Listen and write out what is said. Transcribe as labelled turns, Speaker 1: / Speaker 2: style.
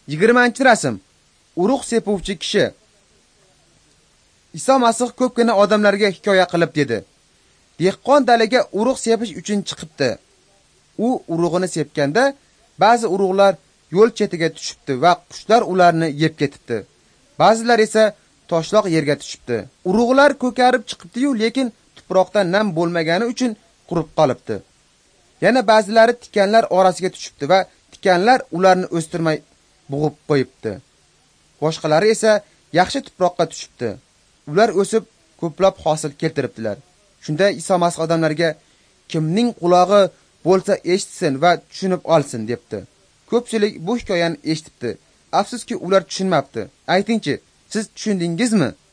Speaker 1: 20-rasm. Urug' sepuvchi kishi. Iso Masih ko'pgina odamlarga hikoya qilib dedi. Dehqon dalaga urug' sepish uchun chiqibdi. U urug'ini sepganda ba'zi urug'lar yo'l chetiga tushibdi va qushlar ularni yeb ketibdi. Ba'zilar esa toshloq yerga tushibdi. Urug'lar ko'karib chiqibdi-yu, lekin tuproqda nam bo'lmagani uchun qurib qolibdi. Yana ba'zilari tikanlar orasiga tushibdi va tikanlar ularni o'stirmay bug'ib qo'yibdi. Boshqalari esa yaxshi tuproqqa tushibdi. Ular o'sib ko'plab hosil keltiribdilar. Shunda Iso Masih odamlarga kimning qulog'i bo'lsa eshitsin va tushunib olsin debdi. Ko'pchilik bu hikoyani eshitibdi. Afsuski ular tushunmabdi. Aytingchi, siz tushundingizmi?